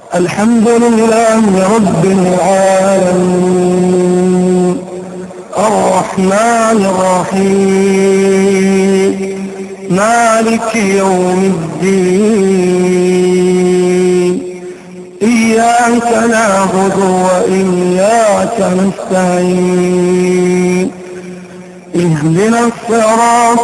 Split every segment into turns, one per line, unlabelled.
الحمد لله رب العالمين الرحمن الرحيم مالك يوم الدين إياك نعبد وإياك نستعين اهدنا الصراط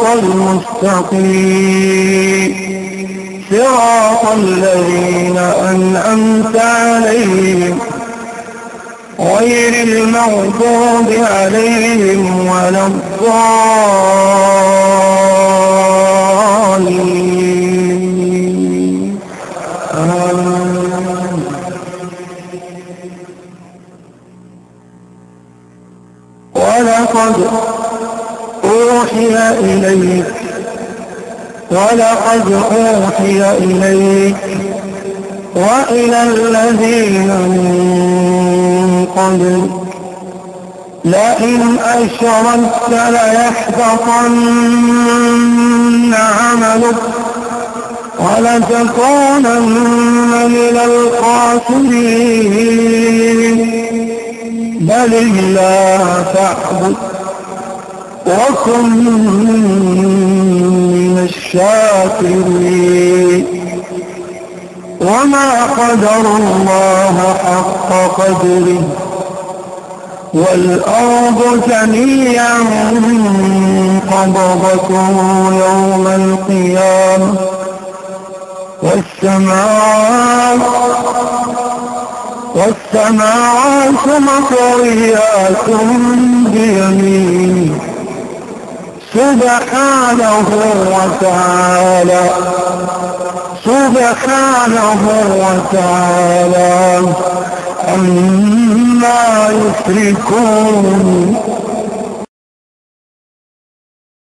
المستقيم صراط الذين أنعمت عليهم غير المغضوب عليهم ولا الضالين آمين. ولقد أوحي إليك وإلى الذين من قبلك لئن أشركت ليحبطن عملك ولتكونن من الخاسرين بل الله فاعبد وكن من الشاكرين وما قدر الله حق قدره والأرض جميعا قبضته يوم القيامة والسماوات مطويات بيمينه سبحانه وتعالى عما يشركون